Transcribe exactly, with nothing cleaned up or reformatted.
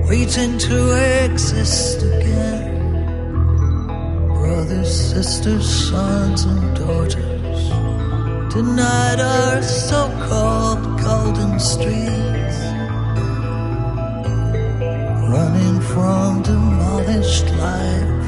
waiting to exist again. Brothers, sisters, sons and daughters, denied our so-called golden streets, running from demolished life.